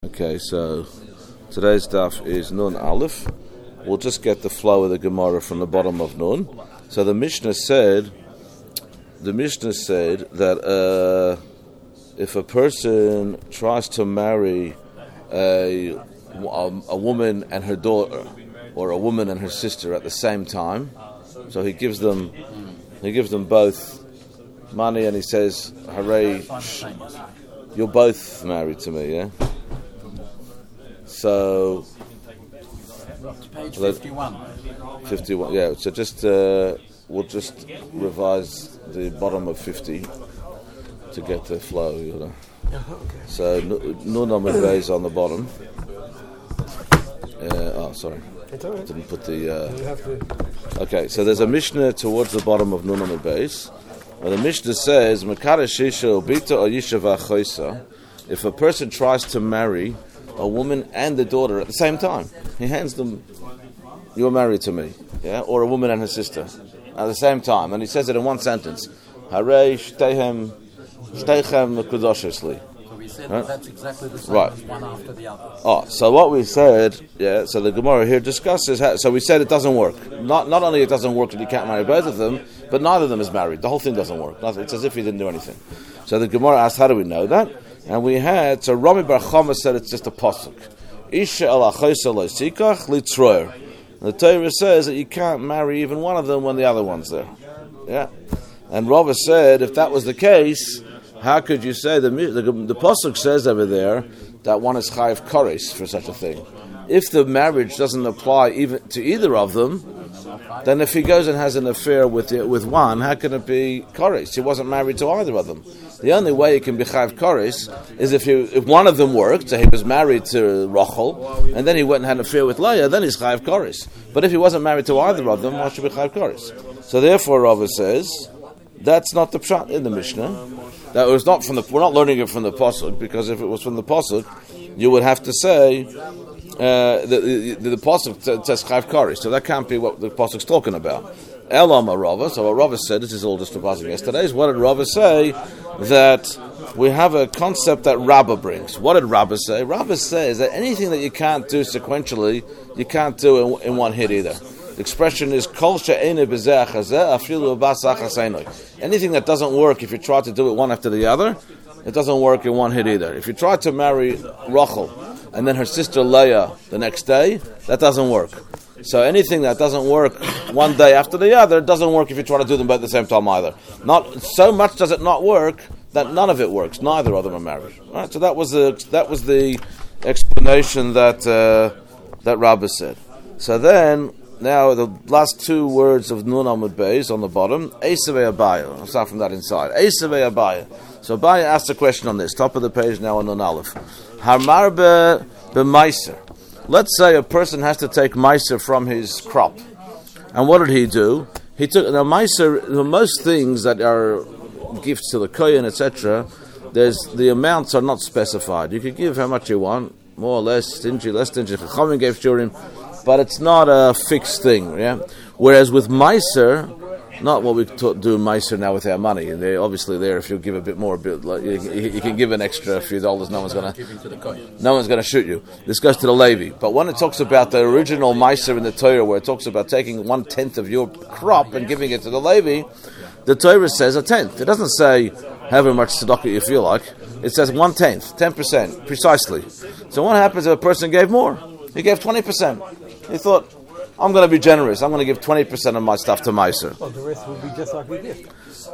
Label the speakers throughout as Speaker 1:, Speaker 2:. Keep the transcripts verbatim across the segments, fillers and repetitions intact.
Speaker 1: Okay, so today's daf is Nun Aleph. We'll just get the flow of the Gemara from the bottom of Nun. So the Mishnah said, the Mishnah said that uh, if a person tries to marry a, a a woman and her daughter, or a woman and her sister at the same time, so he gives them he gives them both money and he says, "Hooray, you're both married to me, yeah." So,
Speaker 2: page fifty-one.
Speaker 1: fifty-one, yeah. So just uh, we'll just revise the bottom of fifty to get the flow, you know. So Nun Amud Beis on the bottom. Uh, oh, sorry, didn't put the. Uh, okay, so there's a Mishnah towards the bottom of Nun Amud Beis, where the Mishnah says, "Mekadesh Shisha Ubita or Yishava Choisa." If a person tries to marry a woman and the daughter at the same time, he hands them, "You're married to me," yeah, or a woman and her sister at the same time, and he says it in one sentence, "Harei shteihem shteichem kedoshos li."
Speaker 2: So we said right? That's exactly the same
Speaker 1: right.
Speaker 2: as one after the other.
Speaker 1: Oh, so what we said, yeah. So the Gemara here discusses how. So we said it doesn't work. Not not only it doesn't work that you can't marry both of them, but neither of them is married. The whole thing doesn't work. It's as if he didn't do anything. So the Gemara asked, how do we know that? And we had, so Rami Bar Chama said it's just a pasuk. Isha ala choisa lo sikach litzroer. The Torah says that you can't marry even one of them when the other one's there. Yeah. And Rava said, if that was the case, how could you say, the the, the pasuk says over there that one is chayiv koris for such a thing. If the marriage doesn't apply even to either of them, then if he goes and has an affair with the, with one, how can it be koris? He wasn't married to either of them. The only way it can be chayiv koris is if he, if one of them worked, so he was married to Rachel, and then he went and had an affair with Leah, then he's chayiv koris. But if he wasn't married to either of them, why should be chayiv koris? So therefore, Rava says that's not the pshat in the Mishnah. That was not from the. We're not learning it from the pasuk, because if it was from the pasuk, you would have to say uh, the, the the pasuk says chayiv koris. So that can't be what the pasuk's talking about. Elama Rava. So what Rava said, this is all just the pasuk yesterday's. What did Rava say? That we have a concept that Rabbah brings. What did Rabbah say? Rabbah says that anything that you can't do sequentially, you can't do in, in one hit either. The expression is Kol she'ene b'zeh achazeh afilu b'asach haseinu. Anything that doesn't work if you try to do it one after the other, it doesn't work in one hit either. If you try to marry Rachel and then her sister Leah the next day, that doesn't work. So anything that doesn't work one day after the other, it doesn't work if you try to do them both at the same time either. Not so much does it not work that none of it works. Neither of them are married. Right? So that was the that was the explanation that uh, that Rabbah said. So then, now the last two words of Nun Amud Beis on the bottom, Eisavei Abaya. I'll start from that inside. Eisavei Abaya. So Abaya asked a question on this, top of the page now on Nun Aleph. Harmar be b'maiser. Let's say a person has to take meiser from his crop. And what did he do? He took, now meiser, most things that are gifts to the kohen, et cetera, there's, the amounts are not specified. You could give how much you want, more or less, stingy, less stingy. Chachamim gave shurim, but it's not a fixed thing, yeah? Whereas with meiser, not what we ta- do meiser now with our money. And they obviously there, if you give a bit more, a bit, like, you, you can give an extra few dollars. No one's gonna, no one's gonna shoot you. This goes to the Levi. But when it talks about the original meiser in the Torah, where it talks about taking one tenth of your crop and giving it to the Levi, the Torah says a tenth. It doesn't say however much tzedakah you feel like. It says one tenth, ten percent, precisely. So what happens if a person gave more? He gave twenty percent. He thought, I'm going to be generous. I'm going to give twenty percent of my stuff to Meiser.
Speaker 3: Well, the rest will be just like we did.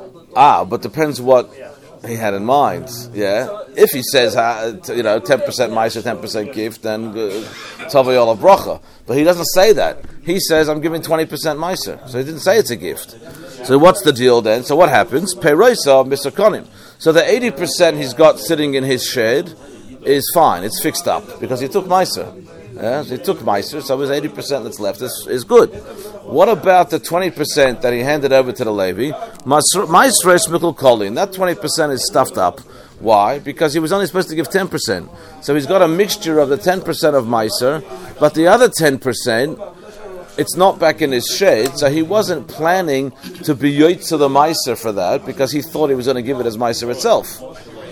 Speaker 1: Ah, but depends what he had in mind. Yeah, if he says, you know, ten percent Meiser, ten percent gift, then Tovei Olav Bracha. But he doesn't say that. He says, I'm giving twenty percent Meiser. So he didn't say it's a gift. So what's the deal then? So what happens? Peirosa misakonim. So the eighty percent he's got sitting in his shed is fine. It's fixed up because he took Meiser. Yeah, so he took Meiser, so his eighty percent that's left is, is good. What about the twenty percent that he handed over to the Levi? Meiser is mikul kolin. That twenty percent is stuffed up. Why? Because he was only supposed to give ten percent. So he's got a mixture of the ten percent of Meiser, but the other ten percent, it's not back in his shed, so he wasn't planning to be yoyt to the Meiser for that, because he thought he was going to give it as Meiser itself.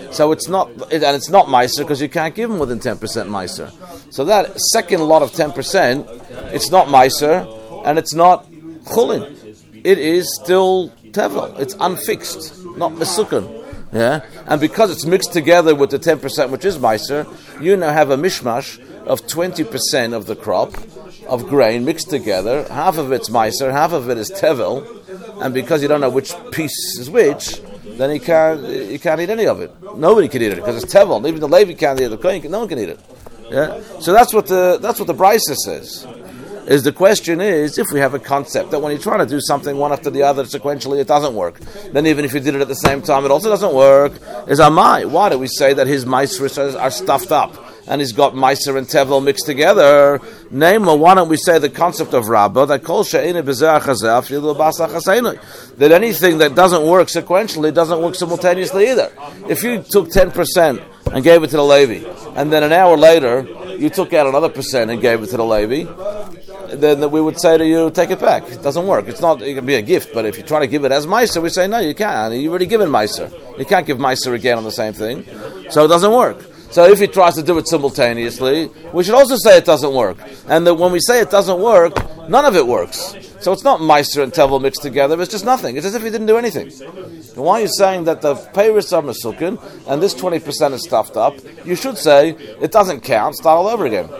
Speaker 1: So it's not, it, and it's not Meiser because you can't give him within ten percent Meiser. So that second lot of ten percent, it's not Meiser, and it's not Chulin. It is still Tevel. It's unfixed, not Mesukun. Yeah, and because it's mixed together with the ten percent, which is Meiser, you now have a mishmash of twenty percent of the crop of grain mixed together. Half of it's Meiser, half of it is Tevel, and because you don't know which piece is which, then you can't you can't eat any of it. Nobody can eat it because it's Tevel. Even the Levi can't eat it. The Kohen can, no one can eat it. Yeah, so that's what the that's what the Brisa says. Is the question is, if we have a concept that when you're trying to do something one after the other sequentially, it doesn't work. Then even if you did it at the same time, it also doesn't work. Is Amai? Why do we say that his Meiser are stuffed up and he's got Meiser and Tevel mixed together? Name, why don't we say the concept of Rabbah that Kol She'ene B'Zeh Chazeh Afilu B'Asach Haseinu, that anything that doesn't work sequentially doesn't work simultaneously either. If you took ten percent and gave it to the Levi, and then an hour later you took out another percent and gave it to the Levi, then we would say to you, take it back. It doesn't work. It's not. It can be a gift, but if you try to give it as Meiser, we say no, you can't. You've already given Meiser. You can't give Meiser again on the same thing, so it doesn't work. So if he tries to do it simultaneously, we should also say it doesn't work. And that when we say it doesn't work, none of it works. So it's not Meiser and Tevel mixed together. It's just nothing. It's as if he didn't do anything. And why are you saying that the peiros are mesukin and this twenty percent is stuffed up? You should say it doesn't count. Start all over again.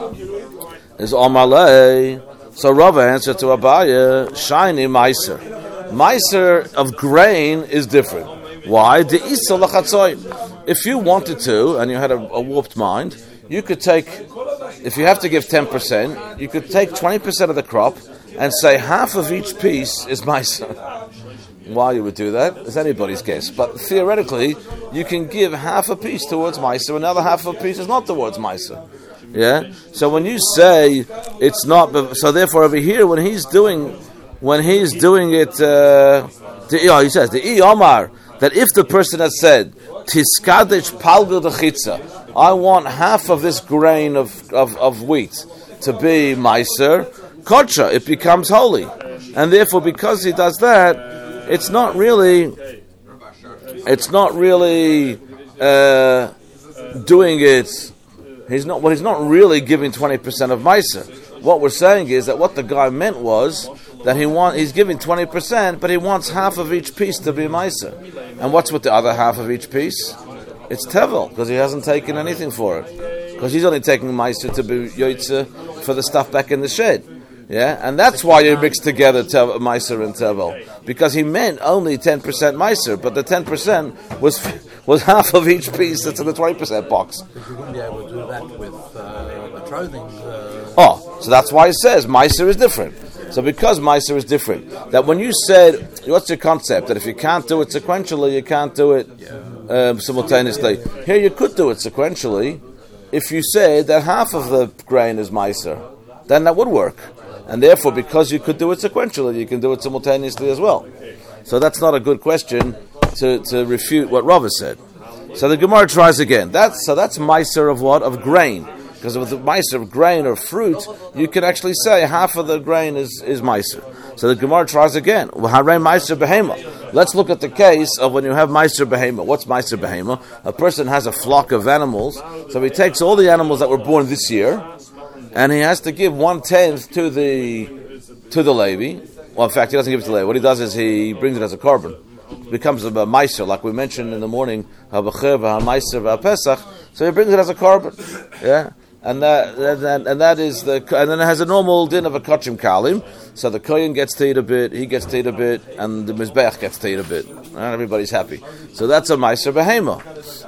Speaker 1: Is Amalei. So Rava answered to Abaya, shiny Meiser. Meiser of grain is different. Why? The Isa lachatzoy. If you wanted to, and you had a, a warped mind, you could take, if you have to give ten percent, you could take twenty percent of the crop and say half of each piece is Meiser. Why you would do that is anybody's guess. But theoretically, you can give half a piece towards Meiser, and the other half of a piece is not towards Meiser. Yeah. So when you say it's not, so therefore over here when he's doing, when he's doing it, uh, the, oh, he says the I Omar that if the person has said Tiskadish palgu dechitza, I want half of this grain of, of, of wheat to be Meiser, kodsha, it becomes holy, and therefore because he does that, it's not really, it's not really uh, doing it. He's not. Well, he's not really giving twenty percent of Meiser. What we're saying is that what the guy meant was that he want. He's giving twenty percent, but he wants half of each piece to be Meiser. And what's with the other half of each piece? It's Tevel, because he hasn't taken anything for it. Because he's only taking Meiser to be Yoitze for the stuff back in the shed. Yeah, and that's why you mix together tev- Meiser and Tevel, because he meant only ten percent Meiser, but the ten percent was was half of each piece that's in the twenty percent box.
Speaker 2: But you wouldn't be able to do that with uh, betrothing. Uh,
Speaker 1: oh, so that's why it says Meiser is different. So because Meiser is different, that when you said, what's your concept? That if you can't do it sequentially, you can't do it um, simultaneously. Here you could do it sequentially. If you say that half of the grain is Meiser, then that would work. And therefore, because you could do it sequentially, you can do it simultaneously as well. So that's not a good question to, to refute what Rava said. So the Gemara tries again. That's, so that's Meiser of what? Of grain. Because with the Meiser of grain or fruit, you can actually say half of the grain is, is Meiser. So the Gemara tries again. Harei Meiser Behema. Let's look at the case of when you have Meiser Behema. What's Meiser Behema? A person has a flock of animals, so he takes all the animals that were born this year, and he has to give one tenth to the to the Levi. Well, in fact, he doesn't give it to the Levi. What he does is he brings it as a korban. It becomes a meiser, like we mentioned in the morning, habacher v'hameiser v'apesach. So he brings it as a korban. Yeah, and that and, and that is the and then it has a normal din of a kachim kalim. So the kohen gets to eat a bit, he gets to eat a bit, and the mizbeach gets to eat a bit, and everybody's happy. So that's a meiser behema.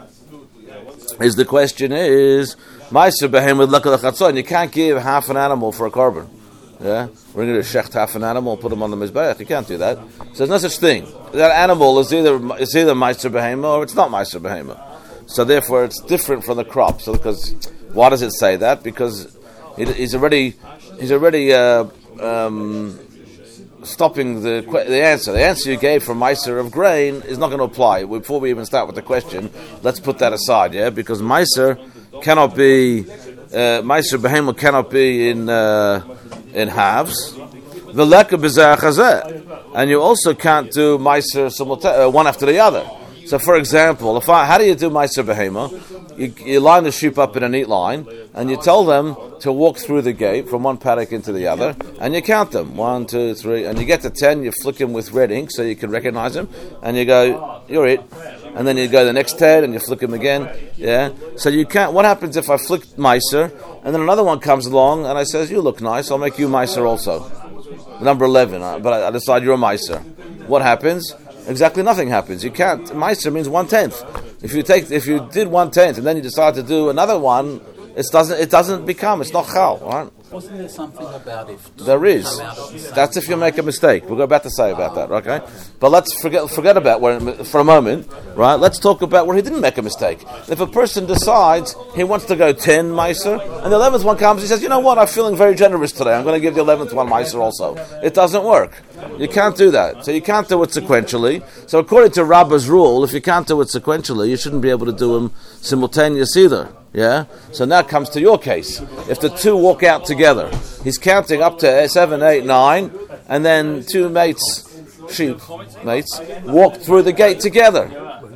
Speaker 1: Is the question is. Meiser behem with lekal chatzon. You can't give half an animal for a korban. Yeah, we're going to shecht half an animal, put them on the mizbeach. You can't do that. So there's no such thing. That animal is either is either meiser behema or it's not meiser behema. So therefore, it's different from the crop. So because why does it say that? Because it, he's already he's already uh, um, stopping the the answer. The answer you gave for meiser of grain is not going to apply. Before we even start with the question, let's put that aside. Yeah, because meiser cannot be uh, meiser behema cannot be in uh, in halves. The leka b'zeh chazeh, and you also can't do meiser simultaneously, uh, one after the other. So, for example, if I, how do you do Meiser Behema? You, you line the sheep up in a neat line, and you tell them to walk through the gate from one paddock into the other, and you count them. One, two, three, and you get to ten, you flick them with red ink so you can recognize them, and you go, you're it. And then you go the next ten, and you flick them again, yeah? So you can't, what happens if I flick Meiser, and then another one comes along, and I says, you look nice, I'll make you Meiser also. Number eleven, but I decide you're a Meiser. What happens? Exactly nothing happens. You can't. Meiser means one tenth. If you take, if you did one tenth and then you decide to do another one, it doesn't. It doesn't become. It's not chal, right?
Speaker 2: Wasn't there something about if
Speaker 1: there is? That's if you make a mistake. We're about to say about that, okay? But let's forget forget about where for a moment, right? Let's talk about where he didn't make a mistake. If a person decides he wants to go ten meiser, and the eleventh one comes, he says, "You know what? I'm feeling very generous today. I'm going to give the eleventh one meiser also." It doesn't work. You can't do that. So you can't do it sequentially. So according to Rabbah's rule, if you can't do it sequentially, you shouldn't be able to do them simultaneous either. Yeah? So now it comes to your case. If the two walk out together, he's counting up to seven, eight, nine, and then two mates, sheep mates, walk through the gate together.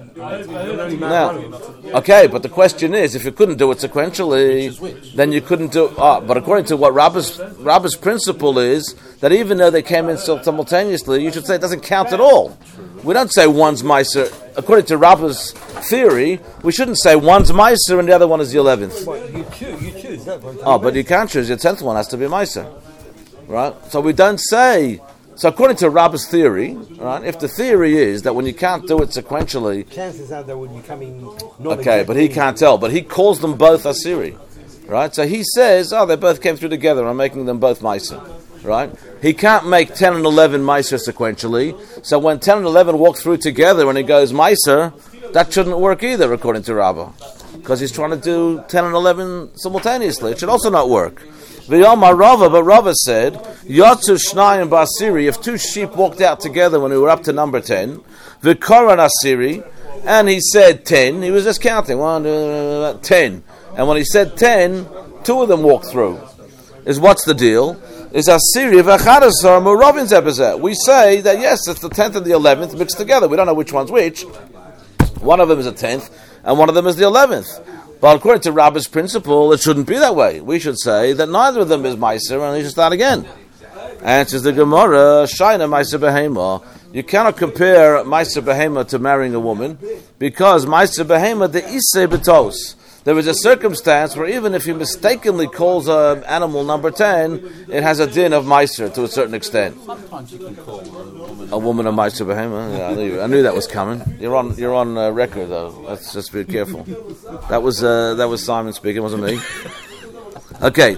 Speaker 1: Now, okay, but the question is, if you couldn't do it sequentially, then you couldn't do it. Oh, but according to what Rabbah's, Rabbah's principle is, that even though they came in simultaneously, you should say it doesn't count at all. We don't say one's Meiser. According to Rabbah's theory, we shouldn't say one's Meiser and the other one is the eleventh.
Speaker 3: Well, you choose, you choose that one.
Speaker 1: Oh, but you can't choose. Your tenth one has to be Meiser. Right? So we don't say... So according to Rabbah's theory, right, if the theory is that when you can't do it sequentially...
Speaker 3: Chances are they will be coming...
Speaker 1: Okay, but he can't tell. But he calls them both Asiri. Right? So he says, oh, they both came through together. I'm making them both Meiser. Right? He can't make ten and eleven Meiser sequentially. So when ten and eleven walk through together and he goes Meiser, that shouldn't work either, according to Rabbah. Because he's trying to do ten and eleven simultaneously. It should also not work. V'yomar Rava, but Rava said, Yatzu Shnayim Ba'asiri, if two sheep walked out together when we were up to number ten, V'koran Asiri, and he said ten, he was just counting, one, two, ten. And when he said ten, two of them walked through. Is what's the deal? Is Asiri V'chadasar Muravin Zebazet. We say that yes, it's the tenth and the eleventh mixed together. We don't know which one's which. One of them is a tenth, and one of them is the eleventh. But according to Rabbah's principle, it shouldn't be that way. We should say that neither of them is Meiser, and he should start again. Answers the Gemara, Shaina Meiser Behema. You cannot compare Meiser Behema to marrying a woman, because Meiser Behema, the Isei Betos. There is a circumstance where even if he mistakenly calls an animal number ten, it has a din of Meiser to a certain extent.
Speaker 2: Sometimes you can call a woman
Speaker 1: a woman a Meiser Behema. Yeah, I knew, I knew that was coming. You're on, you're on uh, record though. Let's just be careful. That was uh, that was Simon speaking, wasn't me. Okay,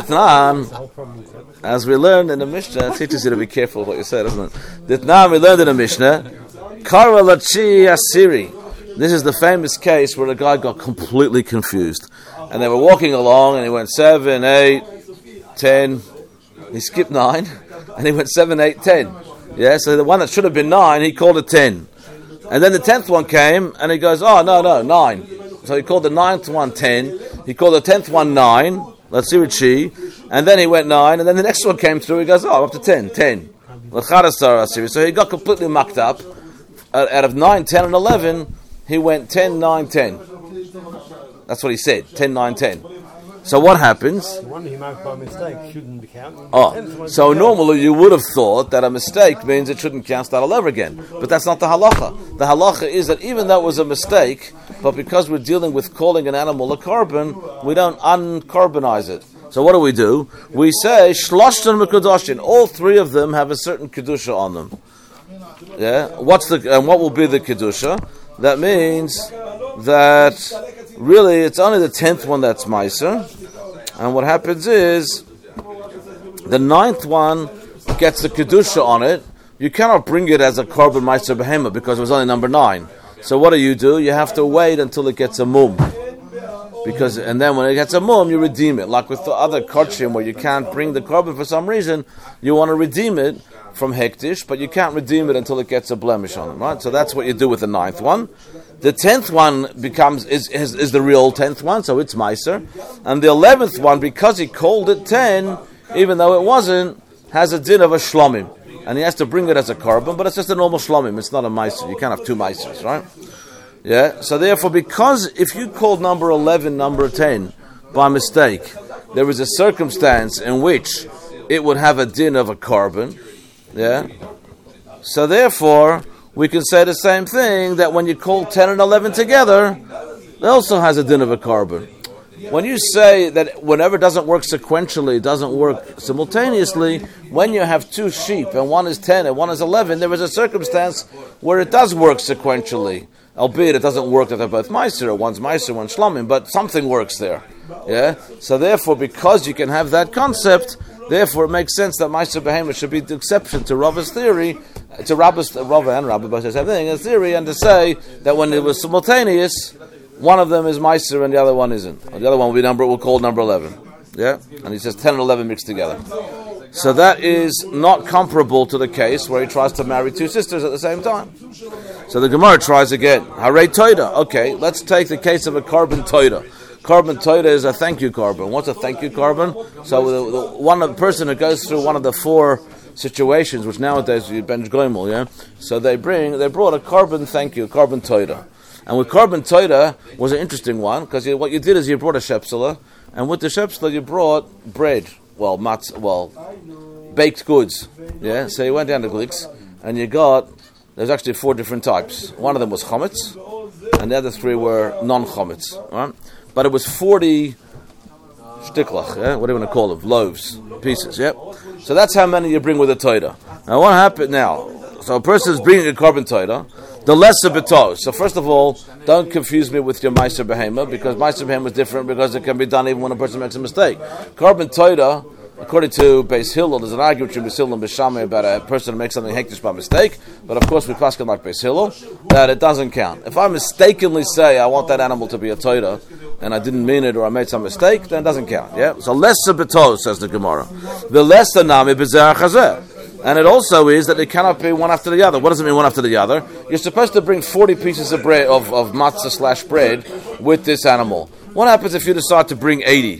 Speaker 1: T'nan. As we learned in the Mishnah, it teaches you to be careful of what you say, doesn't it? T'nan, we learned in the Mishnah, Kara Lachi Asiri. This is the famous case where the guy got completely confused. And they were walking along and he went seven, eight, ten. He skipped nine and he went seven, eight, ten. Yeah, so the one that should have been nine, he called it ten. And then the tenth one came and he goes, oh, no, no, nine. So he called the ninth one ten. He called the tenth one nine. Let's see what she. And then he went nine. And then the next one came through. He goes, oh, up to ten, ten. So he got completely mucked up. Out of nine, ten, and eleven, he went ten, nine, ten. That's what he said, ten, nine, ten. So what happens?
Speaker 3: The one he marked by mistake shouldn't be counted.
Speaker 1: Oh, so normally you would have thought that a mistake means it shouldn't count start all over again. But that's not the halacha. The halacha is that even though it was a mistake, but because we're dealing with calling an animal a korban, we don't uncarbonize it. So what do we do? We say, shloshtan mekudoshin. All three of them have a certain kedusha on them. Yeah? What's the, and what will be the kedusha? That means that really it's only the tenth one that's Meiser. And what happens is the ninth one gets the Kedusha on it. You cannot bring it as a korban Meiser Behema because it was only number nine. So what do you do? You have to wait until it gets a mum. Because, and then when it gets a mum, you redeem it. Like with the other kodshim where you can't bring the korban for some reason, you want to redeem it from hektish, but you can't redeem it until it gets a blemish on it, right? So that's what you do with the ninth one. The tenth one becomes is, is is the real tenth one, so it's Meiser. And the eleventh one, because he called it ten, even though it wasn't, has a din of a shlomim. And he has to bring it as a korban, but it's just a normal shlomim, it's not a Meiser. You can't have two Meisers, right? Yeah. So therefore, because if you called number eleven number ten by mistake, there was a circumstance in which it would have a din of a carbon. Yeah. So therefore, we can say the same thing, that when you call ten and eleven together, it also has a din of a carbon. When you say that whenever it doesn't work sequentially, it doesn't work simultaneously, when you have two sheep and one is ten and one is eleven, there is a circumstance where it does work sequentially, albeit it doesn't work that they're both meiser, one's meiser, one's shlomim, but something works there. Yeah. So therefore, because you can have that concept, therefore it makes sense that meiser behemoth should be the exception to Rava's theory, to Rava's Rava and Rava both say the same thing, a theory, and to say that when it was simultaneous, one of them is meiser and the other one isn't. Or the other one will be number, we'll call number eleven. Yeah? And he says ten and eleven mixed together. So that is not comparable to the case where he tries to marry two sisters at the same time. So the Gemara tries again. Harei toida. Okay, let's take the case of a carbon toida. Carbon toida is a thank you carbon. What's a thank you carbon? So the, the one the person who goes through one of the four situations, which nowadays you bench goimel, yeah. So they bring, they brought a carbon thank you, carbon toida. And with carbon toida was an interesting one, because what you did is you brought a shepsela, and with the shepsela you brought bread, well, matz, well, baked goods, yeah. So you went down to Glicks, and you got, there's actually four different types. One of them was chametz, and the other three were non-chametz, right? But it was forty shtiklach, yeah? What do you want to call them? Loaves, pieces, yeah? So that's how many you bring with a toida. Now what happened now? So a person is bringing a carbon toida, the lesser betos. So first of all, don't confuse me with your meiser behema, because meiser behema is different, because it can be done even when a person makes a mistake. Carbon toida, according to Beis Hillel, there's an argument between Beis Hillel and Beis Shammai about a person who makes something hektish by mistake, but of course we paskin like Beis Hillel, that it doesn't count. If I mistakenly say I want that animal to be a toida, and I didn't mean it, or I made some mistake, then it doesn't count. Yeah. So lesser betos, says the Gemara. The lesser nami b'zeh chazeh. And it also is that they cannot be one after the other. What does it mean one after the other? You're supposed to bring forty pieces of bread, of, of matzah slash bread, with this animal. What happens if you decide to bring eighty?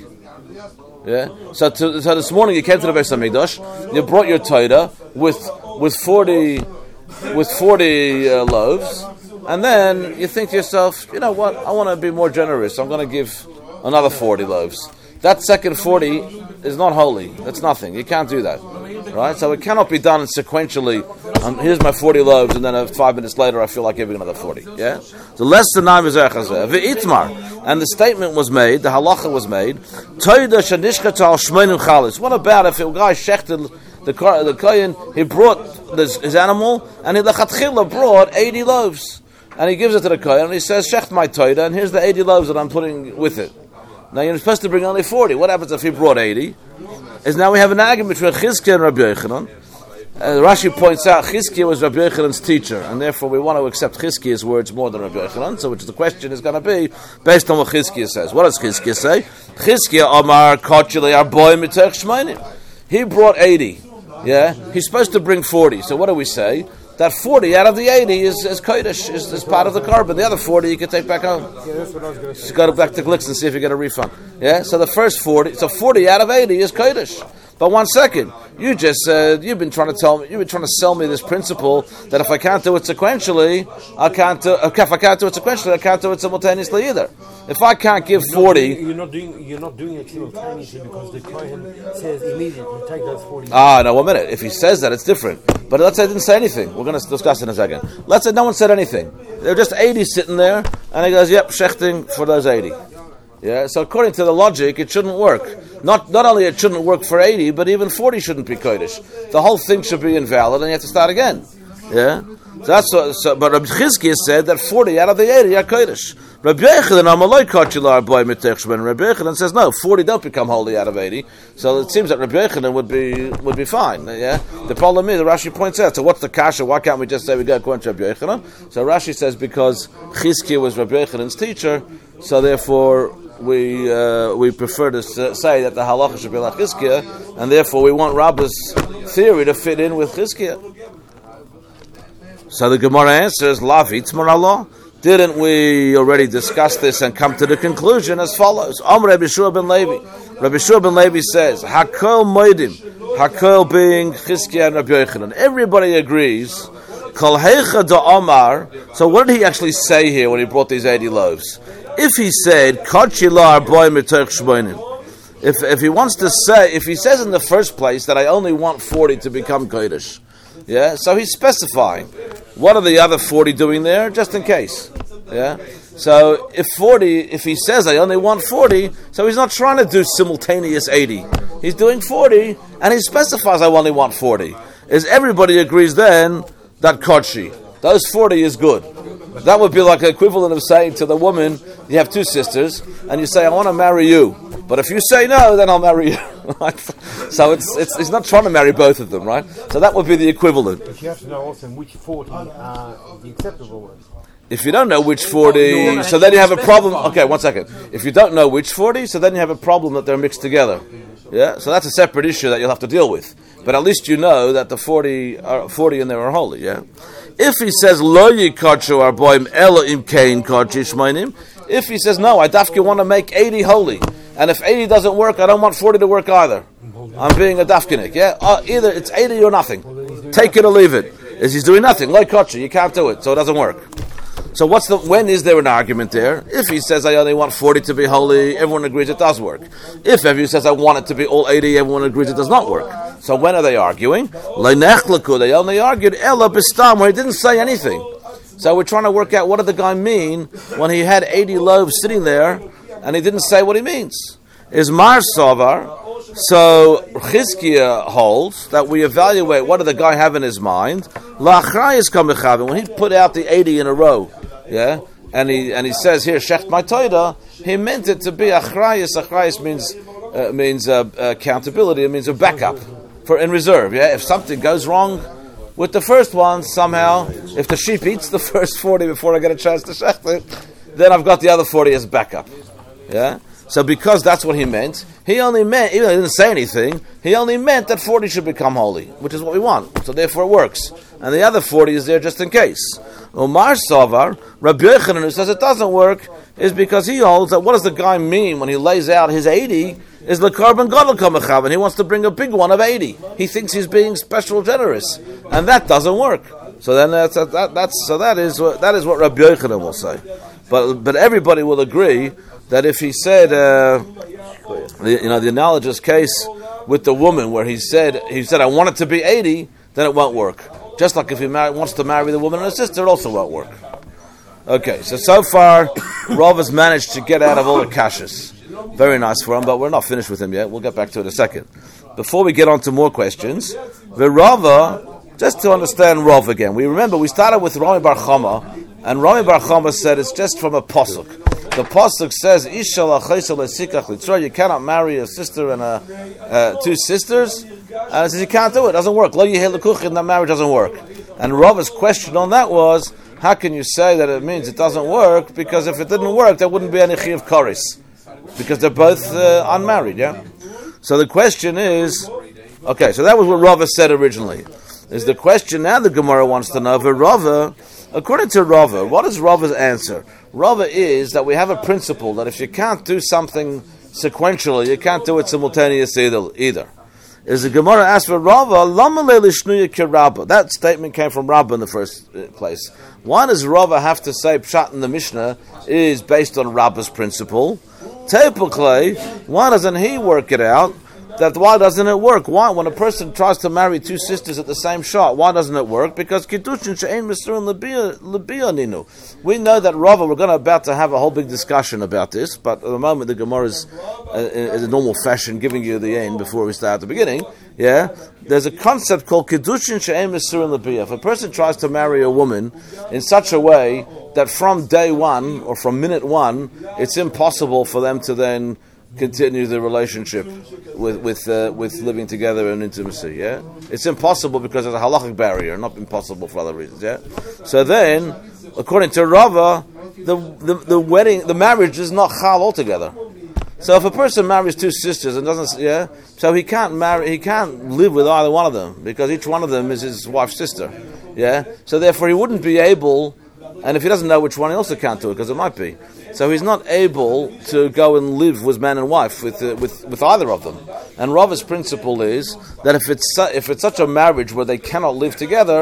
Speaker 1: Yeah. So, to, so this morning you came to the Beis Hamikdash, you brought your toida with with forty with forty uh, loaves, and then you think to yourself, you know what? I want to be more generous. I'm going to give another forty loaves. That second forty is not holy. That's nothing. You can't do that. Right? So it cannot be done sequentially. Um, here's my forty loaves, and then uh, five minutes later I feel like giving another forty. Yeah? So less than nine is V'itmar. And the statement was made, the halacha was made, Toida shanishchat al shmeinu chalis. What about if a guy shechted the the kohen, he brought this, his animal, and he lechatchila brought eighty loaves. And he gives it to the kohen, and he says, shecht my toida, and here's the eighty loaves that I'm putting with it. Now you're supposed to bring only forty. What happens if he brought eighty? Is now we have an argument between Chizkiah and Rabbi Yochanan. Uh, Rashi points out Chizkiah was Rabbi Yochanan's teacher, and therefore we want to accept Chizkiah's words more than Rabbi Yochanan. So, which the question is going to be based on what Chizkiah says. What does Chizkiah say? Chizkiah Amar Kachile Arboy Mitech Shmeinim. He brought eighty. Yeah, he's supposed to bring forty. So what do we say? That forty out of the eighty is, is kodesh, is, is part of the carbon. The other forty you can take back home.
Speaker 3: Yeah, that's what I was going to say.
Speaker 1: Just go back to Glicks and see if you get a refund. Yeah, so the first forty, so forty out of eighty is kodesh. But one second, you just said, you've been trying to tell me, you've been trying to sell me this principle that if I can't do it sequentially, I can't do, if I can't do it sequentially, I can't do it simultaneously either. If I can't give
Speaker 3: you're
Speaker 1: forty,
Speaker 3: not doing, you're not doing, you're not doing it simultaneously because the kohen says immediately take those forty.
Speaker 1: Ah, no, one minute. If he says that, it's different. But let's say he didn't say anything. We're going to discuss in a second. Let's say no one said anything. There were just eighty sitting there, and he goes, "Yep, shechting for those eighty." Yeah. So according to the logic, it shouldn't work. Not not only it shouldn't work for eighty, but even forty shouldn't be kodesh. The whole thing should be invalid, and you have to start again. Yeah. So that's so, so. But Rabbi Chizkiah said that forty out of the eighty are kodesh. Rabbi Yochanan Amalei Kachilar Boy Mitech Shmein. Rabbi Yochanan says no, forty don't become holy out of eighty. So it seems that Rabbi Yochanan would be would be fine. Yeah. The problem is, Rashi points out. So what's the kasha? Why can't we just say we go according to Rabbi Yochanan? So Rashi says because Chizkiah was Rabbi Yochanan's teacher, so therefore we uh, we prefer to say that the halacha should be like Chizkiah, and therefore we want Rabba's theory to fit in with Chizkiah. So the Gemara answers, Lavitz Marallah. Didn't we already discuss this and come to the conclusion as follows? Amr Rabbi Shua ben Levi. Rabbi Shua ben Levi says, Hakol Moedim. Hakol being Chizkiah and Rabbi Yochanan. Everybody agrees Kol heicha da Omar. So what did he actually say here when he brought these eighty loaves? If he said, Kachi la arboim mitoch shmonim. If if he wants to say, if he says in the first place that I only want forty to become kodesh, yeah, so he's specifying what are the other forty doing there, just in case, yeah. So if forty, if he says I only want forty, so he's not trying to do simultaneous eighty. He's doing forty, and he specifies I only want forty. Is everybody agrees then that Kachi, those forty is good. That would be like the equivalent of saying to the woman, you have two sisters, and you say I want to marry you. But if you say no, then I'll marry you. Right? So it's, it's he's not trying to marry both of them, right? So that would be the equivalent.
Speaker 3: But you have to know also which forty are the acceptable ones.
Speaker 1: If you don't know which forty, so then you have a problem. Okay, one second. If you don't know which forty, so then you have a problem that they're mixed together. Yeah, so that's a separate issue that you'll have to deal with. But at least you know that the forty, are, forty in there are holy. Yeah. If he says lo yikachu arboim elo im kain kachi shmeinim, if he says no, I dafki want to make eighty holy. And if eighty doesn't work, I don't want forty to work either. I'm being a dafkinik, yeah? Uh, either it's eighty or nothing. Take it or leave it. Is he's doing nothing, like Kochi, you can't do it, so it doesn't work. So what's the, when is there an argument there? If he says I only want forty to be holy, everyone agrees it does work. If he says I want it to be all eighty, everyone agrees it does not work. So when are they arguing? They only argued Ella Bistam, where he didn't say anything. So we're trying to work out what did the guy mean when he had eighty loaves sitting there and he didn't say what he means. Is Mar Sovar. So Chizkiah holds that we evaluate what did the guy have in his mind. La'achrayis kamechavim, when he put out the eighty in a row, yeah, and he and he says here shecht my toida, he meant it to be achrayis. Achrayis means uh, means uh, accountability. It means a backup for in reserve. Yeah, if something goes wrong with the first one somehow, if the sheep eats the first forty before I get a chance to shecht it, then I've got the other forty as backup. Yeah. So because that's what he meant, he only meant, even though he didn't say anything, he only meant that forty should become holy, which is what we want. So therefore it works. And the other forty is there just in case. Omar Savar, Rabbi Yochanan, who says it doesn't work, is because he holds that what does the guy mean when he lays out his eighty, is the carbon gadol kamachav, and he wants to bring a big one of eighty. He thinks he's being special generous. And that doesn't work. So then that's, that, that's, so that is, that is what Rabbi Yochanan will say. But, but everybody will agree that if he said, uh, the, you know, the analogous case with the woman where he said, he said, I want it to be eighty, then it won't work. Just like if he mar- wants to marry the woman and her sister, it also won't work. Okay, so so far, Rav has managed to get out of all the kashas. Very nice for him, but we're not finished with him yet. We'll get back to it in a second. Before we get on to more questions, the Rava, just to understand Rav again, we remember we started with Rami Bar Chama, and Rami Bar Chama said it's just from a pasuk. The pasuk says, "Isha la'chaysa le'sikach litzra." You cannot marry a sister and a, uh, two sisters, and it says you can't do it. It doesn't work. Lo yihei lekuchin, that marriage doesn't work. And Rava's question on that was, how can you say that it means it doesn't work? Because if it didn't work, there wouldn't be any chiyuv karis, because they're both uh, unmarried. Yeah. So the question is, okay. So that was what Rava said originally. Is the question now the Gemara wants to know? Rava, according to Rava, what is Rava's answer? Rava is that we have a principle that if you can't do something sequentially, you can't do it simultaneously either. either. Is the Gemara asked for Rava, Lama le'lishnuya ki Rabba. That statement came from Rabba in the first place. Why does Rava have to say Pshat in the Mishnah is based on Rabba's principle? Typically, why doesn't he work it out? That why doesn't it work? Why, when a person tries to marry two sisters at the same shot, why doesn't it work? Because kiddushin she'ein misurin l'bia ninu. We know that Rava, we're going to about to have a whole big discussion about this, but at the moment the Gemara is uh, in a normal fashion giving you the end before we start at the beginning. Yeah, there's a concept called kiddushin she'ein misurin l'bia. If a person tries to marry a woman in such a way that from day one or from minute one, it's impossible for them to then continue the relationship with with uh, with living together in intimacy. Yeah, it's impossible because there's a halachic barrier, not impossible for other reasons. Yeah, so then, according to Rava, the the, the wedding, the marriage is not chal altogether. So if a person marries two sisters and doesn't, yeah, so he can't marry, he can't live with either one of them because each one of them is his wife's sister. Yeah, so therefore he wouldn't be able. And if he doesn't know which one, he also can't do it because it might be. So he's not able to go and live with man and wife with uh, with with either of them. And Rava's principle is that if it's su- if it's such a marriage where they cannot live together,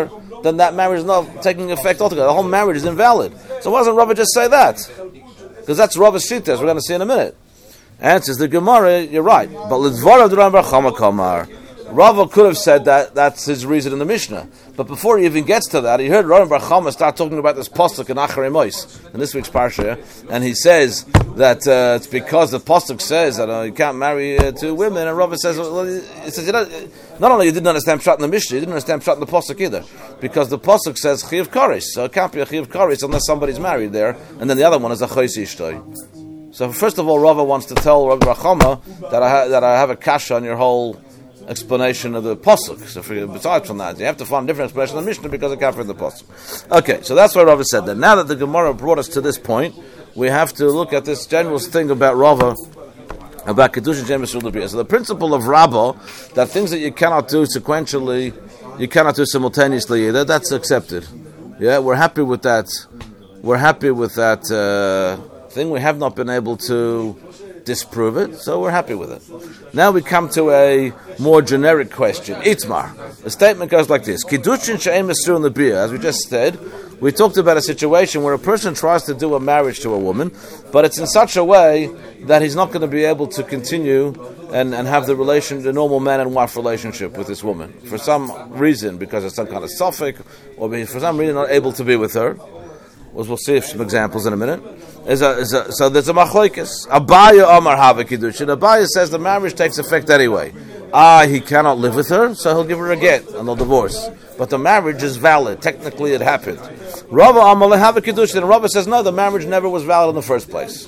Speaker 1: then that marriage is not taking effect altogether. The whole marriage is invalid. So why doesn't Rava just say that? Because that's Rava's shita, as we're going to see in a minute. Answers the Gemara, you're right. But l'dvarav d'Rambam bar Chama kamar. Rava could have said that that's his reason in the Mishnah. But before he even gets to that, he heard Rambam bar Chama start talking about this pasuk in Acharei Mos in this week's parsha, and he says that uh, it's because the pasuk says that uh, you can't marry uh, two women, and Rava says, well, he says, you know, not only you didn't understand pshat in the Mishnah, you didn't understand pshat in the pasuk either, because the pasuk says chiyuv kares, so it can't be a chiyuv kares unless somebody's married there, and then the other one is a chayis ishtoi. So first of all, Rava wants to tell Rambam bar Chama that I ha- that I have a kasha on your whole explanation of the pasuk. So for, besides from that, you have to find a different explanation of the Mishnah because it can't fit the pasuk. Okay, so that's why Rava said that. Now that the Gemara brought us to this point, we have to look at this general thing about Rava, about Kedushin Shem Yisrael L'Bria. So the principle of Rabbah, that things that you cannot do sequentially, you cannot do simultaneously either, that's accepted. Yeah, we're happy with that. We're happy with that uh, thing. We have not been able to disprove it, so we're happy with it. Now we come to a more generic question. Itmar. The statement goes like this. Kiddushin she'ein Yisrael L'Bria. As we just said, we talked about a situation where a person tries to do a marriage to a woman, but it's in such a way that he's not going to be able to continue and, and have the relation, the normal man and wife relationship with this woman. For some reason, because of some kind of suffix, or for some reason not able to be with her. We'll see some examples in a minute. Is a, is a, so there's a machlokes. Abaya Amar Hava Kiddushin. Abaya says the marriage takes effect anyway. Ah, he cannot live with her, so he'll give her a get and they'll divorce. But the marriage is valid. Technically, it happened. Rava Amar Hava Kiddushin. And Rava says no, the marriage never was valid in the first place.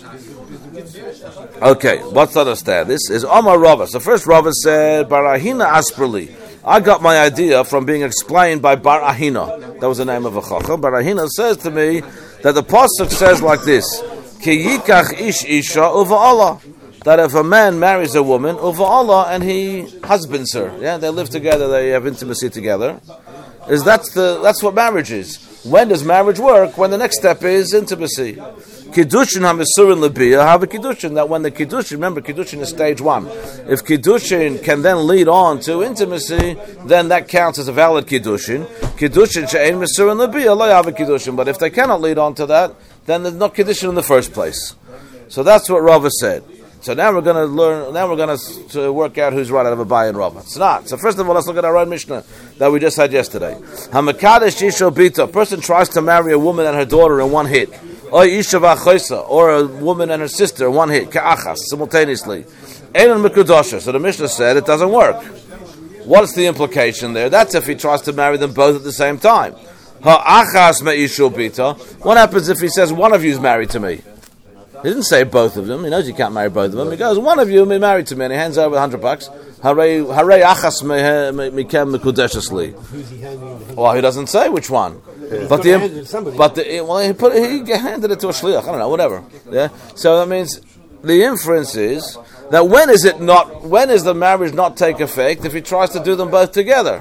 Speaker 1: Okay, let's understand. This is Amar Rava. So first, Rava said Barahina Asperli. I got my idea from being explained by Bar Ahina. That was the name of a chacham. Bar Ahina says to me that the pasuk says like this: Ki yikach ish isha uva'ala. That if a man marries a woman, uva'ala, and he husbands her, yeah, they live together, they have intimacy together. Is that's the that's what marriage is. When does marriage work? When the next step is intimacy. Kiddushin hamisurin lebiyah have a kiddushin. That when the kiddushin, remember kiddushin is stage one. If kiddushin can then lead on to intimacy, then that counts as a valid kiddushin. Kiddushin she'ein misurin lebiyah lo have a kiddushin. But if they cannot lead on to that, then there's no kiddushin in the first place. So that's what Rava said. So now we're going to learn. Now we're going to work out who's right out of Abaye and Rava. It's not. So first of all, let's look at our own Mishnah that we just had yesterday. Hamakadesh Yisho Bita. A person tries to marry a woman and her daughter in one hit. Or Isha v'Achoisa, or a woman and her sister in one hit. Ka'achas, simultaneously. Einon Mekudosha. So the Mishnah said it doesn't work. What's the implication there? That's if he tries to marry them both at the same time. Ha'achas me'isho Bita. What happens if he says one of you is married to me? He didn't say both of them. He knows you can't marry both of them. He goes, one of you may be married to me, and he hands over a hundred bucks. Hare achas mikem mekudeshesli. Well, he doesn't say which one. Yeah. But the but the well, he put he handed it to a shliach. I don't know, whatever. Yeah. So that means the inference is that when is it not? When is the marriage not take effect if he tries to do them both together?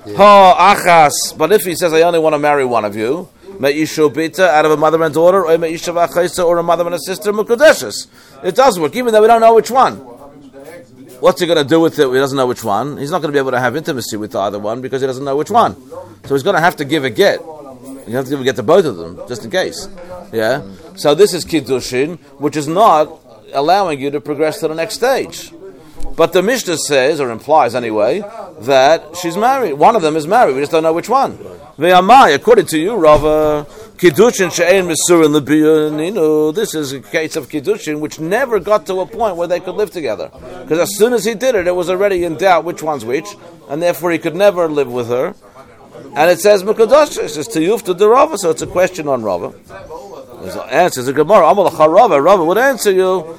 Speaker 1: Ha achas. But if he says, I only want to marry one of you. Me'isho bita, out of a mother and daughter, or me'isha v'achaisa, or a mother and a sister, mukudeshes. It does work, even though we don't know which one. What's he going to do with it? He doesn't know which one. He's not going to be able to have intimacy with either one because he doesn't know which one. So he's going to have to give a get. You have to give a get to both of them, just in case. Yeah. So this is kiddushin, which is not allowing you to progress to the next stage. But the Mishnah says, or implies anyway, that she's married. One of them is married. We just don't know which one. Ve'amai, according to you, Rava, kiddushin she'ein misurin lebiyah. This is a case of kiddushin which never got to a point where they could live together. Because as soon as he did it, it was already in doubt which one's which, and therefore he could never live with her. And it says mekadosh. It says tiyuf to the Rava, so it's a question on Rava. There's an answer. It's a Gemara. Amalach Rava. Rava would answer you.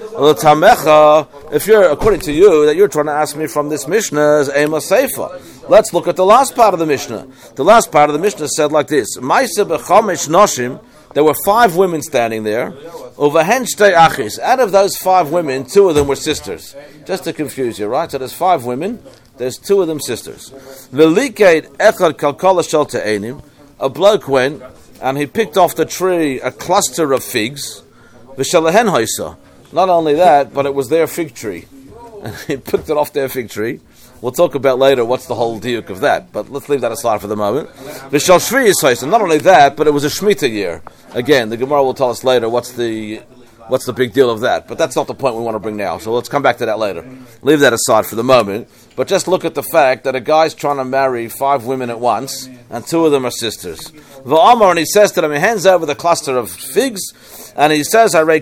Speaker 1: If you're, according to you, that you're trying to ask me from this Mishnah is Ema Seifa. Let's look at the last part of the Mishnah. The last part of the Mishnah said like this: Ma'aseh b'chomish noshim. There were five women standing there. Overhen shtei achis. Out of those five women, two of them were sisters. Just to confuse you, right? So there's five women. There's two of them sisters. V'liked echad kalkala shel te'enim. A bloke went and he picked off the tree a cluster of figs. V'shalahen hoisa. Not only that, but it was their fig tree. and he picked it off their fig tree. We'll talk about later what's the whole diuk of that, but let's leave that aside for the moment. V'shal shvi yisayis, and not only that, but it was a Shemitah year. Again, the Gemara will tell us later what's the what's the big deal of that, but that's not the point we want to bring now, so let's come back to that later. Leave that aside for the moment, but just look at the fact that a guy's trying to marry five women at once, and two of them are sisters. V'amar, and he says to them, he hands over the cluster of figs, and he says, I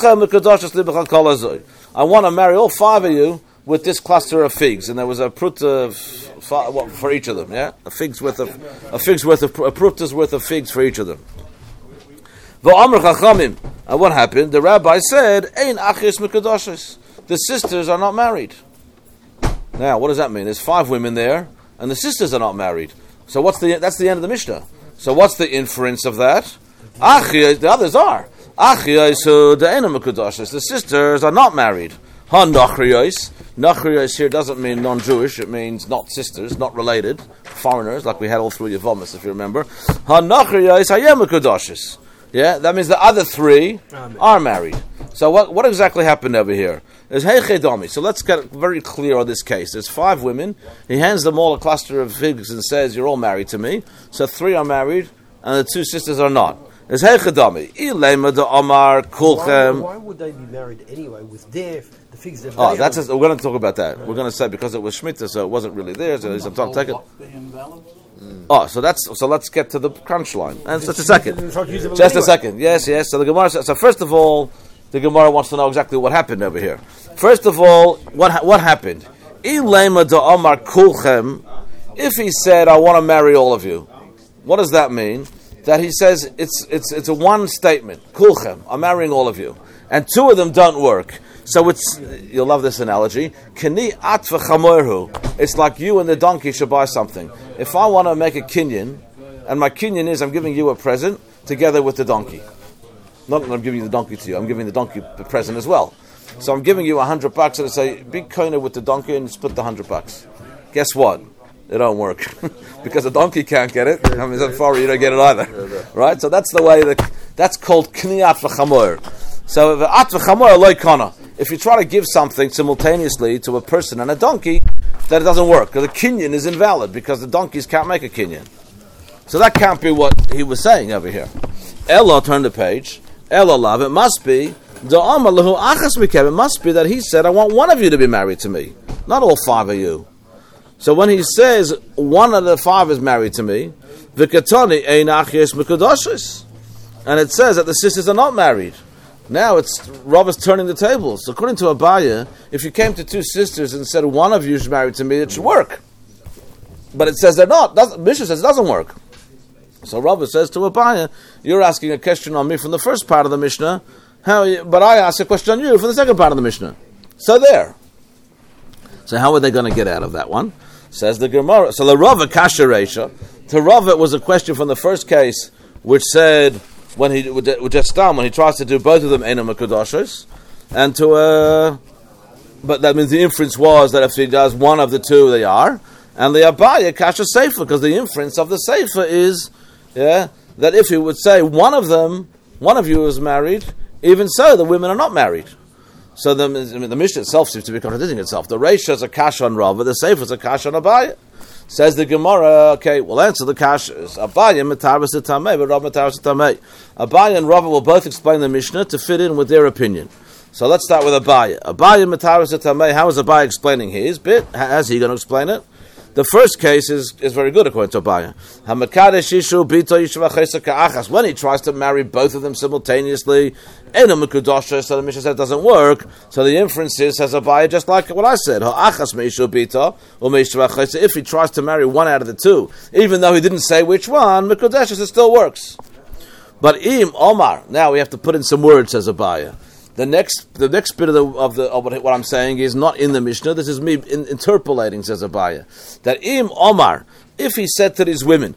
Speaker 1: want to marry all five of you with this cluster of figs, and there was a pruta for each of them, yeah, a fig's worth of a fig's worth of a pruta's worth of figs for each of them. And what happened? The rabbi said, "Ein achis mekadoshes." The sisters are not married. Now, what does that mean? There's five women there, and the sisters are not married. So what's the? That's the end of the Mishnah. So what's the inference of that? Achiyos, the others are. Achiyos, the ein mekadoshes. The sisters are not married. Ha nachriyos. Nachriyos here doesn't mean non-Jewish. It means not sisters, not related, foreigners, like we had all through Yevomis, if you remember. Ha nachriyos hayem mekadoshes. Yeah, that means the other three Amen. Are married. So what what exactly happened over here? There's Heichedami. So let's get very clear on this case. There's five women. He hands them all a cluster of figs and says, "You're all married to me." So three are married, and the two sisters are not. There's Heichedami. Ilema de Amar Kulchem.
Speaker 3: Why would they be married anyway with their the figs? That
Speaker 1: oh, that's a, we're going to talk about that. We're going to say because it was Shemitah, so it wasn't really there. So there's some time to take it. Mm. Oh, so that's so. Let's get to the crunch line. And just a second, just a second. Yes, yes. So the Gemara. So first of all, the Gemara wants to know exactly what happened over here. First of all, what what happened? Ilema da Amar Kulchem. If he said, "I want to marry all of you," what does that mean? That he says it's it's it's a one statement. Kulchem, I'm marrying all of you, and two of them don't work. So it's, you'll love this analogy. Keni at v'chamorhu. It's like you and the donkey should buy something. If I want to make a kinyan, and my kinyan is I'm giving you a present together with the donkey. Not that I'm giving the donkey to you, I'm giving the donkey a present as well. So I'm giving you a hundred bucks and I say, big coiner with the donkey and split the hundred bucks. Guess what? It don't work. Because the donkey can't get it. I mean, so far you don't get it either. Right? So that's the way, that, that's called kni at v'chamor. So the at v'chamor loy kana. If you try to give something simultaneously to a person and a donkey, then it doesn't work. Because the kinyan is invalid, because the donkeys can't make a kinyan. So that can't be what he was saying over here. Ella, turn the page. Ella love, it must be, it must be that he said, I want one of you to be married to me, not all five of you. So when he says, one of the five is married to me, and it says that the sisters are not married. Now it's Rav is turning the tables. According to Abaya, if you came to two sisters and said one of you is married to me, it should work. But it says they're not. Mishnah says it doesn't work. So Rav says to Abaya, you're asking a question on me from the first part of the Mishnah, how? But I ask a question on you from the second part of the Mishnah. So there. So how are they going to get out of that one? Says the Gemara. So the Rav Kasha Reisha, to Rav it was a question from the first case, which said, when he with just done when he tries to do both of them enam mekudoshes, and to uh, but that means the inference was that if he does one of the two, they are, and the Abaya kasha sefer, because the inference of the sefer is, yeah, that if he would say one of them, one of you is married, even so the women are not married. So the, I mean, the Mishnah itself seems to be contradicting itself. The Reisha is a kasha on Rav, but the sefer is a kasha on Abaya. Says the Gemara, okay, we'll answer the kashas. Abaya metaris tamei, but Rav metaris tamei. Abaya and Rav will both explain the Mishnah to fit in with their opinion. So let's start with Abaya. Abaya metaris tamei. How is Abaya explaining his bit? How's he going to explain it? The first case is, is very good according to Abaya. When he tries to marry both of them simultaneously, so the Mishnah said it doesn't work. So the inference is, says Abaya, just like what I said. If he tries to marry one out of the two, even though he didn't say which one, Mekudeshes, it still works. But Im Omar, now we have to put in some words, says Abaya. The next, the next bit of the of the of what I'm saying is not in the Mishnah. This is me in, interpolating, says Abaya. That Im Omar, if he said to these women,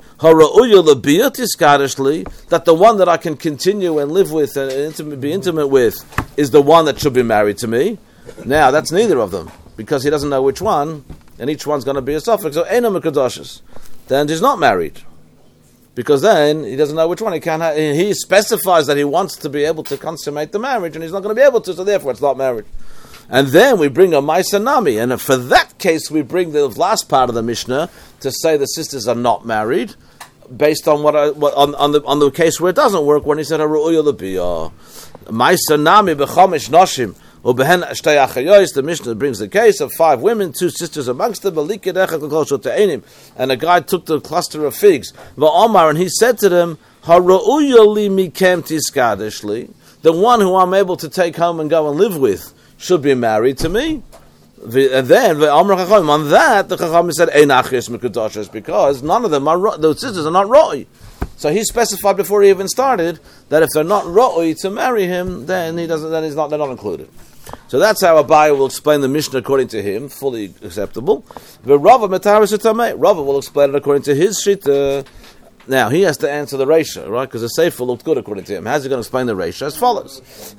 Speaker 1: that the one that I can continue and live with and intimate, be intimate with is the one that should be married to me. Now that's neither of them, because he doesn't know which one, and each one's going to be a suffix. So Einam Mekudoshes, then he's not married. Because then he doesn't know which one he can. Ha- he specifies that he wants to be able to consummate the marriage, and he's not going to be able to. So therefore, it's not marriage. And then we bring a Maisanami, and for that case we bring the last part of the Mishnah to say the sisters are not married, based on what, I, what on, on the on the case where it doesn't work, when he said Haru'uya L'biyah. Maisanami b'chomish noshim ubehen shtei achayos. The Mishnah brings the case of five women, two sisters amongst them, and a guy took the cluster of figs, Va'omar, and he said to them, Haru'uya li mikem tiskadishli. The one who I'm able to take home and go and live with should be married to me. And then on that the Chacham said Einachis Mekudoshes, because none of them are those sisters are not roi. So he specified before he even started that if they're not roi to marry him, then he doesn't. Then he's not. They're not included. So that's how Abaye will explain the Mishnah according to him, fully acceptable. But Rava Metaris Utamei, Rava will explain it according to his shita. Now, he has to answer the Reisha, right? Because the Sefer looked good according to him. How's he going to explain the Reisha? As follows.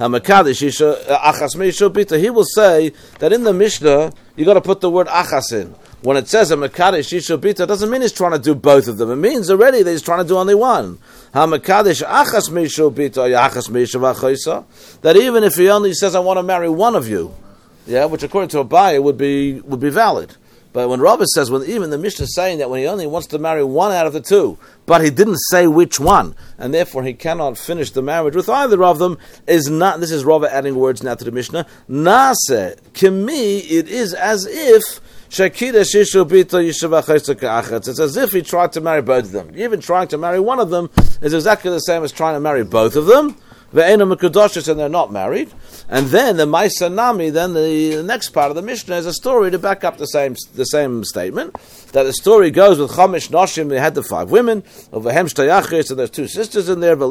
Speaker 1: He will say that in the Mishnah, you got to put the word Achas in. When it says a Mekadesh Yisho Bita, it doesn't mean he's trying to do both of them. It means already that he's trying to do only one. That even if he only says, I want to marry one of you, yeah, which according to Abaye would be would be valid. But when Robert says, when even the Mishnah is saying that when he only wants to marry one out of the two, but he didn't say which one, and therefore he cannot finish the marriage with either of them, is not, this is Robert adding words now to the Mishnah, Nase, Kimi, it is as if, it's as if he tried to marry both of them. Even trying to marry one of them is exactly the same as trying to marry both of them. And they're not married. And then the Maisanami, then the, the next part of the Mishnah is a story to back up the same the same statement. That the story goes with Chomish Noshim, they had the five women, over Hem Shtayachis, and there's two sisters in there, and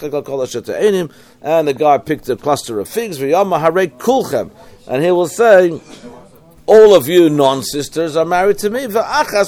Speaker 1: the guy picked a cluster of figs, and he will say, all of you non-sisters are married to me,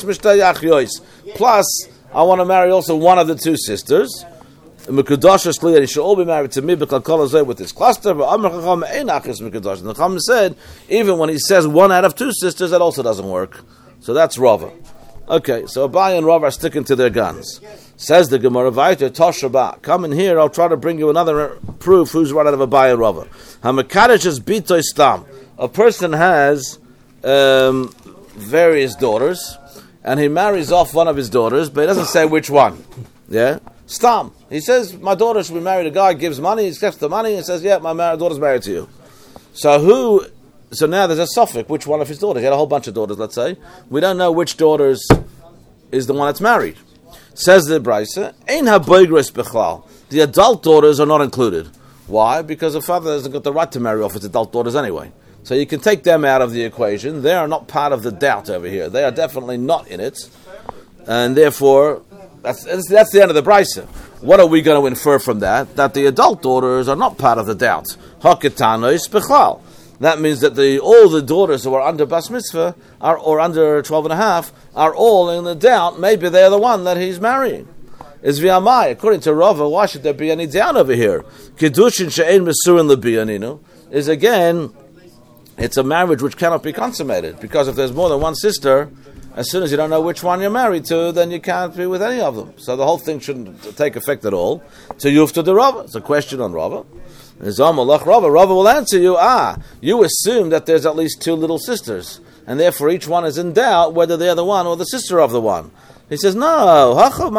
Speaker 1: plus I want to marry also one of the two sisters. Mekudoshes li, and he should all be married to me with this cluster. And the Chacham said, even when he says one out of two sisters, that also doesn't work. So that's Rava. Okay, so Abaye and Rava are sticking to their guns. Says the Gemara, Vayter Toshaba. Come in here, I'll try to bring you another proof who's right out of Abaye and Rava. Hamakadesh is bitoy stam. A person has um, various daughters, and he marries off one of his daughters, but he doesn't say which one. Yeah? Stam. He says, my daughter should be married. A guy gives money, he accepts the money, and says, yeah, my mar- daughter's married to you. So who, so now there's a suffix, which one of his daughters? He had a whole bunch of daughters, let's say. We don't know which daughters is the one that's married. Says the Braisa, Ein ha-boigres bechlal. The adult daughters are not included. Why? Because the father hasn't got the right to marry off his adult daughters anyway. So you can take them out of the equation. They are not part of the doubt over here. They are definitely not in it. And therefore, That's, that's the end of the Brisa. What are we going to infer from that? That the adult daughters are not part of the doubt. Haketanois bechlal. That means that the all the daughters who are under Bas Mitzvah are, or under twelve and a half are all in the doubt. Maybe they're the one that he's marrying. Is v'amai. According to Rava, why should there be any doubt over here? Kedushin she'ein mesurin lebiyaninu is again, it's a marriage which cannot be consummated, because if there's more than one sister, as soon as you don't know which one you're married to, then you can't be with any of them. So the whole thing shouldn't take effect at all. So Yufta de Rava. It's a question on Rava. Rava. Rava will answer you, ah, you assume that there's at least two little sisters, and therefore each one is in doubt whether they're the one or the sister of the one. He says, no.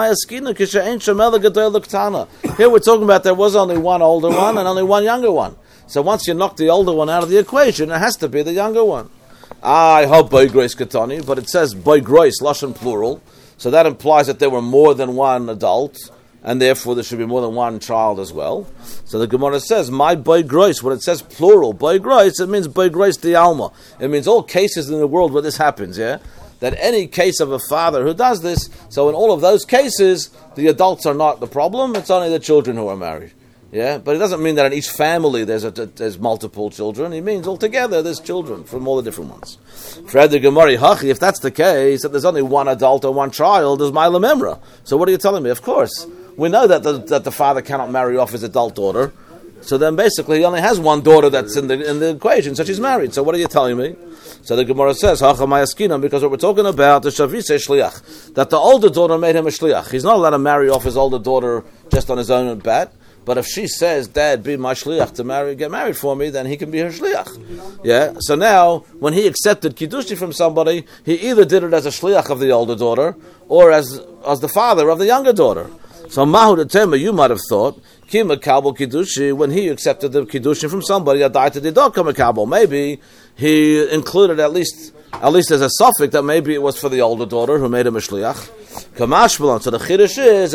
Speaker 1: Here we're talking about there was only one older one and only one younger one. So once you knock the older one out of the equation, it has to be the younger one. I hope boy grace katani, but it says boy grace lashon plural, so that implies that there were more than one adult, and therefore there should be more than one child as well. So the Gemara says my boy grace. When it says plural boy grace, it means boy grace the alma. It means all cases in the world where this happens. Yeah, that any case of a father who does this. So in all of those cases, the adults are not the problem. It's only the children who are married. Yeah, but it doesn't mean that in each family there's a, there's multiple children. It means altogether there's children from all the different ones. Fred the Gemari Hachi, if that's the case, that there's only one adult or one child, there's Mila Memra. So what are you telling me? Of course, we know that the, that the father cannot marry off his adult daughter. So then basically he only has one daughter that's in the in the equation, so she's married. So what are you telling me? So the Gemara says, Hacha Mayaskina, because what we're talking about is Shavise Shliach, that the older daughter made him a Shliach. He's not allowed to marry off his older daughter just on his own bat. But if she says, Dad, be my shliach to marry, get married for me, then he can be her shliach. Yeah. So now, when he accepted kiddushi from somebody, he either did it as a shliach of the older daughter, or as as the father of the younger daughter. So Mahu the Tema, you might have thought, Kima Kabul Kiddushi, when he accepted the Kiddushi from somebody, maybe he included at least at least as a suffix that maybe it was for the older daughter who made him a shliach. Kamashbalon. So the chiddush is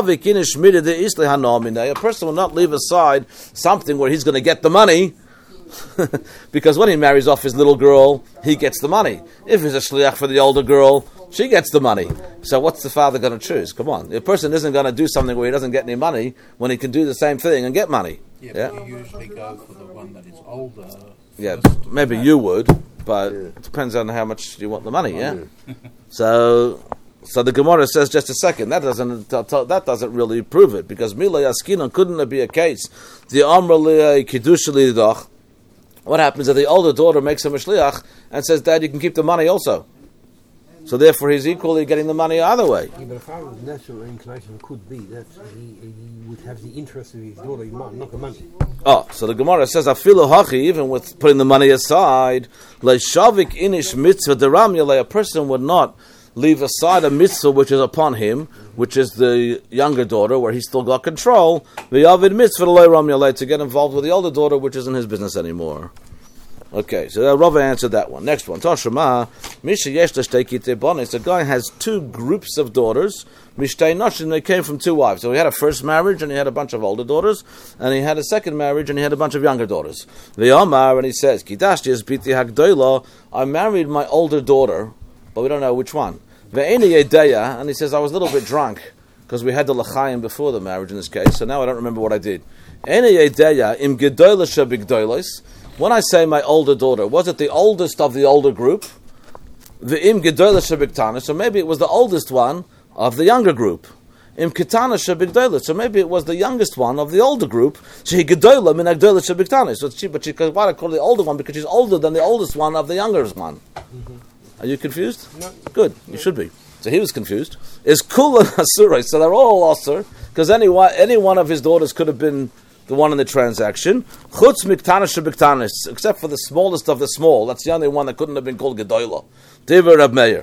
Speaker 1: a person will not leave aside something where he's going to get the money, because when he marries off his little girl, he gets the money. If he's a shliach for the older girl, she gets the money. So what's the father going to choose? Come on. A person isn't going to do something where he doesn't get any money when he can do the same thing and get money.
Speaker 2: Yeah,
Speaker 1: yeah?
Speaker 2: But you usually go for the one that is older.
Speaker 1: Yeah, maybe you would, but yeah. It depends on how much you want the money, yeah? yeah. so so the Gemara says, just a second, that doesn't that doesn't really prove it, because Mila Yaskinon, couldn't it be a case? The Amr li Kiddush lidach. What happens if the older daughter makes him a shliach and says, Dad, you can keep the money also? So therefore, he's equally getting the money either way.
Speaker 3: Yeah, but a father's natural inclination could be that he, he would have the interest of his daughter in mind, not the money.
Speaker 1: Oh, so the Gemara says, "Afilu hachi," even with putting the money aside, leishavik inish mitzvah deramya, a person would not leave aside a mitzvah which is upon him, which is the younger daughter, where he's still got control. The yavid mitzvah leiramya to get involved with the older daughter, which isn't his business anymore. Okay, so that Rava answered that one. Next one, Tashma, Misha Yesh Tashtei Bonis. A guy has two groups of daughters. Mishtei Noshin, they came from two wives. So he had a first marriage and he had a bunch of older daughters, and he had a second marriage and he had a bunch of younger daughters. The Omar, and he says, Kidashti is Biti Hagdoila. I married my older daughter, but we don't know which one. Ve'eni Yedeya, and he says, I was a little bit drunk because we had the L'chaim before the marriage in this case, so now I don't remember what I did. Eni Yedeya im Gedoila Shabigdoilis. When I say my older daughter, was it the oldest of the older group? The im gedola shebiktana, so maybe it was the oldest one of the younger group. Im kitana shebigdola, so maybe it was the youngest one of the older group. She gedola min agdola shebiktana. So she, but she could why I call it the older one, because she's older than the oldest one of the youngest one. Mm-hmm. Are you confused? No. Good, you should be. So he was confused. Is kula asura? So they're all asur, because any one, any one of his daughters could have been the one in the transaction, chutz miktanis shebiktanis, except for the smallest of the small. That's the only one that couldn't have been called gedola. Diver Rab Meir.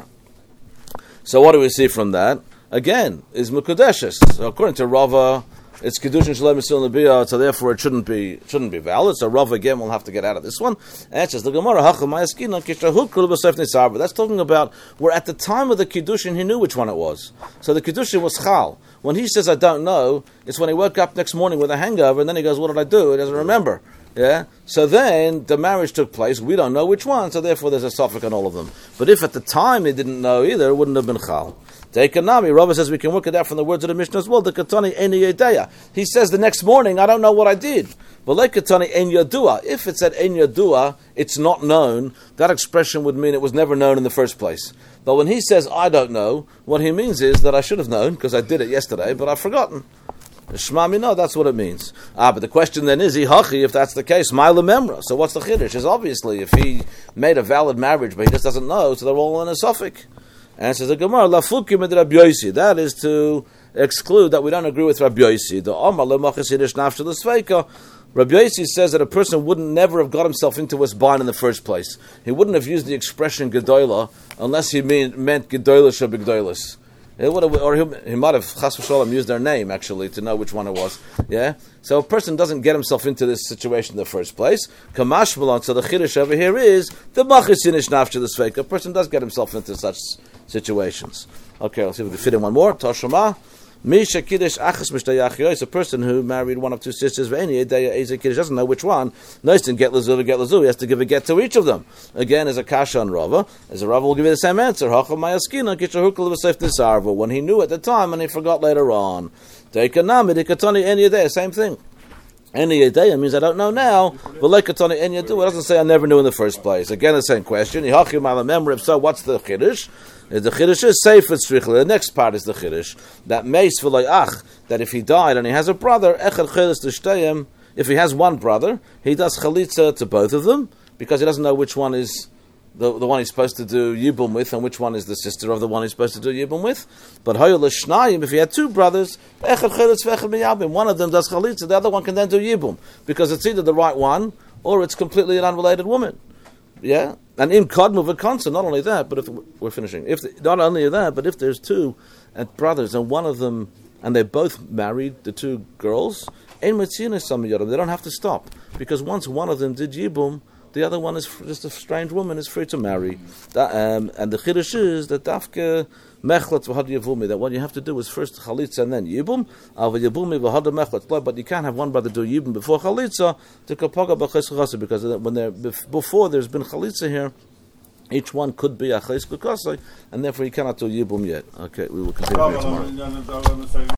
Speaker 1: So what do we see from that? Again, is mukadeshes. So according to Rava, it's kedushin shalem misil nebiyah, so therefore it shouldn't be shouldn't be valid. So Rava again will have to get out of this one. And it says the Gemara hacham mayaskina kishahut kul b'sef nisarva. That's talking about where at the time of the kedushin he knew which one it was. So the kedushin was chal. When he says I don't know, it's when he woke up next morning with a hangover and then he goes, what did I do? He doesn't remember. Yeah. So then the marriage took place. We don't know which one. So therefore there's a suffix on all of them. But if at the time he didn't know either, it wouldn't have been chal. Teikanami, Rava says we can work it out from the words of the Mishnah as well. The katani en yedeya. He says the next morning, I don't know what I did. But like katani en yadua. If it said en yadua, it's not known. That expression would mean it was never known in the first place. But when he says I don't know, what he means is that I should have known because I did it yesterday, but I've forgotten. Shmami, no, that's what it means. Ah, but the question then is, hachi, if that's the case, ma'ila memra. So what's the chiddush? Is obviously if he made a valid marriage, but he just doesn't know, so they're all in a suffix. And it says the Gemara, lafukim ed Rabbi Yosi. That is to exclude that we don't agree with Rabbi Yosi. The Omar lemachas yidish nafshel l'sveika. Rabbi Yosi says that a person wouldn't never have got himself into his bind in the first place. He wouldn't have used the expression gedola unless he mean, meant gedola shabigdolis. It would have, or he, he might have chas v'sholem used their name actually to know which one it was. Yeah, so a person doesn't get himself into this situation in the first place. Kamash malon. So the chiddush over here is the machis yinish nafshel l'sveika. A person does get himself into such situations. Okay, let's see if we can fit in one more. Toshama. Misha Kiddush Achas Mishtayachyo is a person who married one of two sisters. Ve'eni Edeya Eza Kiddush doesn't know which one. Nice and get Lazu, get Lazu. He has to give a get to each of them. Again, as a kasha on Rava, as a Rava will give you the same answer. Hacham Mayaskina Kishahukal V'Seif Nisarva. When he knew at the time and he forgot later on. Teikanami Dikatani Eni Edeya. Same thing. Eni Edeya means I don't know now. V'Leikatani Eni Edeya. It doesn't say I never knew in the first place. Again, the same question. Yihachim Ala Memra. If so, what's the Kiddush? The Chiddush is safe with strichla. The next part is the Chiddush. That meis v'loy ach, that if he died and he has a brother, echad chelis t'shteyim, if he has one brother, he does chalitza to both of them, because he doesn't know which one is the, the one he's supposed to do Yibum with, and which one is the sister of the one he's supposed to do Yibum with. But Hayol Shnayim, if he had two brothers, one of them does Chalitza, the other one can then do Yibum, because it's either the right one, or it's completely an unrelated woman. Yeah? And in Kodmu V'Konsa, not only that, but if we're finishing, if the, not only that, but if there's two uh, brothers, and one of them, and they both married, the two girls, they don't have to stop, because once one of them did Yibum, the other one is just a strange woman, is free to marry. That, um, and the Chiddush is that Dafke Mechlet v'had Yevumi, that what you have to do is first Chalitza and then Yibum, Ava Yevumi v'had Mechlet, but you can't have one brother do Yibum before Chalitza, to Kapaga b'Ches Chasei, because when they're, before there's been Chalitza here, each one could be a Ches Chasei, and therefore you cannot do Yibum yet. Okay, we will continue tomorrow.